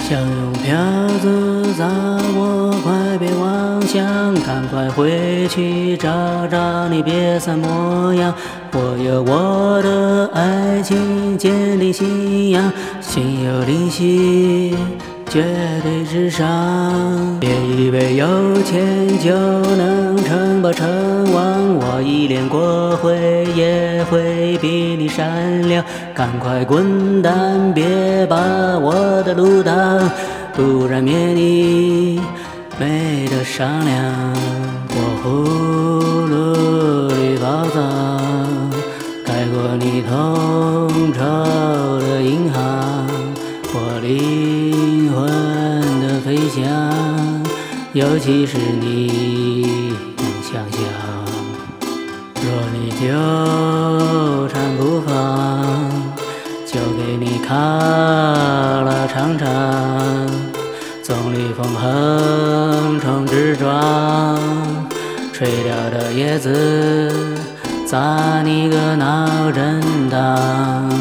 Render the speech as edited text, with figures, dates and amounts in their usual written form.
想用票子砸我，快别妄想，赶快回去找找你瘪三模样。我有我的爱情，坚定信仰，心有灵犀，绝对至上。别以为有钱就能称霸称王，我一脸国会也会比你善良。赶快滚蛋，别把我的路挡，不然免你没得商量。我葫芦里宝藏，盖过你统筹的银行。我灵魂的飞翔，尤其是你能想象。若你纠缠不放，就给你烤了尝尝。总理风横冲直撞，吹掉的叶子砸你个脑震荡。